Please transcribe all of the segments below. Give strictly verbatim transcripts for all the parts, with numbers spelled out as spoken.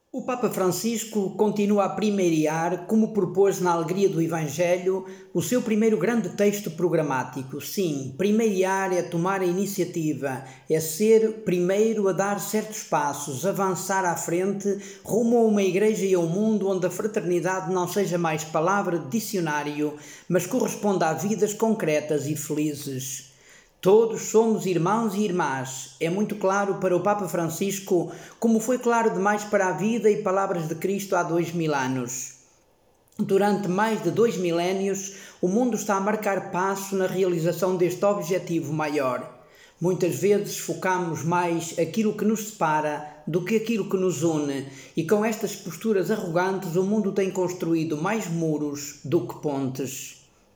O Papa Francisco continua a primeirar, como propôs na Alegria do Evangelho, o seu primeiro grande texto programático. Sim, primeirar é tomar a iniciativa, é ser primeiro a dar certos passos, avançar à frente, rumo a uma igreja e a um mundo onde a fraternidade não seja mais palavra de dicionário, mas corresponda a vidas concretas e felizes. Todos somos irmãos e irmãs. É muito claro para o Papa Francisco, como foi claro demais para a vida e palavras de Cristo há dois mil anos. Durante mais de dois milénios, o mundo está a marcar passo na realização deste objetivo maior. Muitas vezes focamos mais aquilo que nos separa do que aquilo que nos une, e com estas posturas arrogantes o mundo tem construído mais muros do que pontes.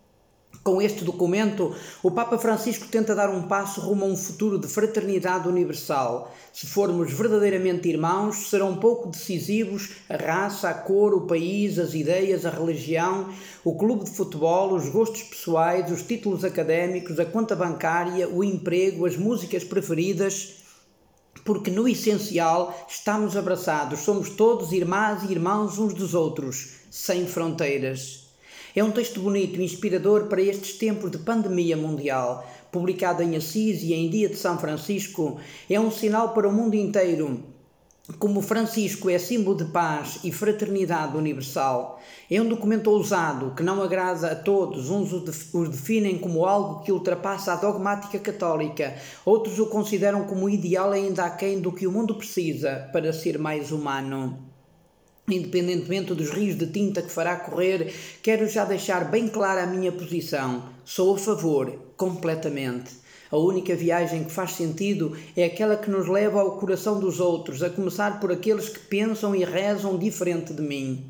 Com este documento, o Papa Francisco tenta dar um passo rumo a um futuro de fraternidade universal. Se formos verdadeiramente irmãos, serão pouco decisivos a raça, a cor, o país, as ideias, a religião, o clube de futebol, os gostos pessoais, os títulos académicos, a conta bancária, o emprego, as músicas preferidas, porque no essencial estamos abraçados, somos todos irmãs e irmãos uns dos outros, sem fronteiras. É um texto bonito e inspirador para estes tempos de pandemia mundial. Publicado em Assis e em dia de São Francisco, é um sinal para o mundo inteiro. Como Francisco é símbolo de paz e fraternidade universal, é um documento ousado que não agrada a todos. Uns o definem como algo que ultrapassa a dogmática católica, outros o consideram como ideal ainda aquém do que o mundo precisa para ser mais humano. Independentemente dos rios de tinta que fará correr, quero já deixar bem clara a minha posição. Sou a favor, completamente. A única viagem que faz sentido é aquela que nos leva ao coração dos outros, a começar por aqueles que pensam e rezam diferente de mim.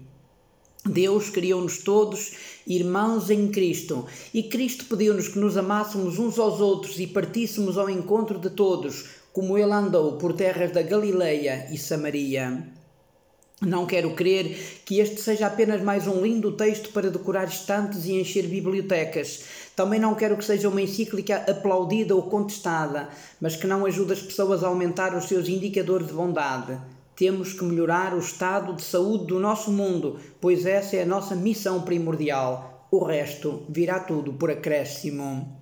Deus criou-nos todos irmãos em Cristo, e Cristo pediu-nos que nos amássemos uns aos outros e partíssemos ao encontro de todos, como Ele andou por terras da Galileia e Samaria. Não quero crer que este seja apenas mais um lindo texto para decorar estantes e encher bibliotecas. Também não quero que seja uma encíclica aplaudida ou contestada, mas que não ajude as pessoas a aumentar os seus indicadores de bondade. Temos que melhorar o estado de saúde do nosso mundo, pois essa é a nossa missão primordial. O resto virá tudo por acréscimo.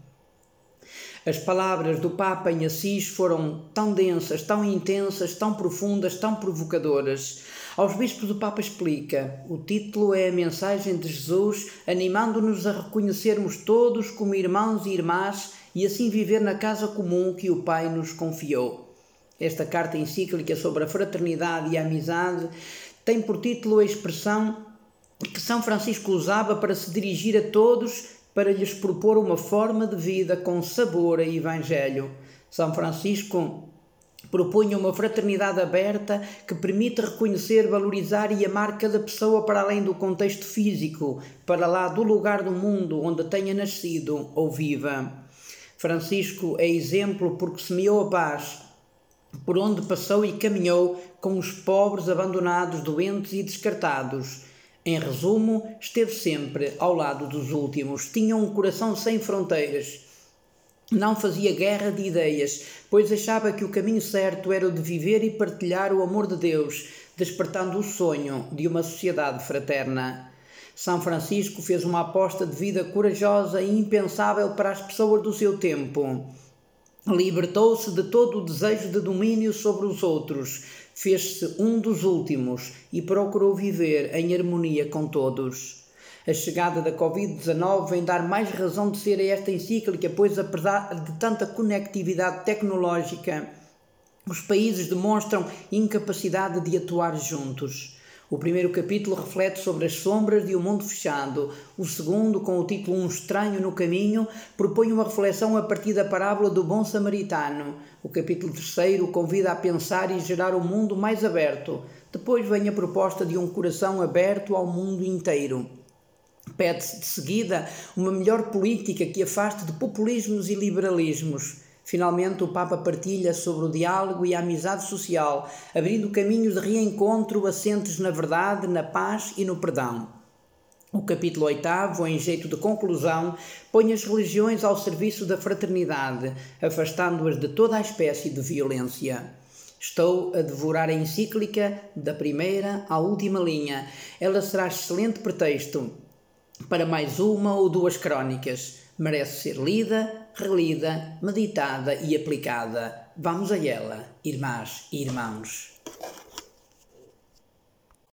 As palavras do Papa em Assis foram tão densas, tão intensas, tão profundas, tão provocadoras. Aos bispos o Papa explica. O título é a mensagem de Jesus, animando-nos a reconhecermos todos como irmãos e irmãs e assim viver na casa comum que o Pai nos confiou. Esta carta encíclica sobre a fraternidade e a amizade tem por título a expressão que São Francisco usava para se dirigir a todos, para lhes propor uma forma de vida com sabor a Evangelho. São Francisco propunha uma fraternidade aberta que permite reconhecer, valorizar e amar cada pessoa para além do contexto físico, para lá do lugar do mundo onde tenha nascido ou viva. Francisco é exemplo porque semeou a paz, por onde passou e caminhou com os pobres, abandonados, doentes e descartados. Em resumo, esteve sempre ao lado dos últimos, tinha um coração sem fronteiras. Não fazia guerra de ideias, pois achava que o caminho certo era o de viver e partilhar o amor de Deus, despertando o sonho de uma sociedade fraterna. São Francisco fez uma aposta de vida corajosa e impensável para as pessoas do seu tempo. Libertou-se de todo o desejo de domínio sobre os outros, fez-se um dos últimos e procurou viver em harmonia com todos. A chegada da covid dezanove vem dar mais razão de ser a esta encíclica, pois apesar de tanta conectividade tecnológica, os países demonstram incapacidade de atuar juntos. O primeiro capítulo reflete sobre as sombras de um mundo fechado. O segundo, com o título Um Estranho no Caminho, propõe uma reflexão a partir da parábola do bom samaritano. O capítulo terceiro convida a pensar e gerar um mundo mais aberto. Depois vem a proposta de um coração aberto ao mundo inteiro. Pede-se de seguida uma melhor política que afaste de populismos e liberalismos. Finalmente, o Papa partilha sobre o diálogo e a amizade social, abrindo caminhos de reencontro assentes na verdade, na paz e no perdão. O capítulo oitavo, em jeito de conclusão, põe as religiões ao serviço da fraternidade, afastando-as de toda a espécie de violência. Estou a devorar a encíclica da primeira à última linha. Ela será excelente pretexto para mais uma ou duas crónicas. Merece ser lida, relida, meditada e aplicada. Vamos a ela, irmãs e irmãos.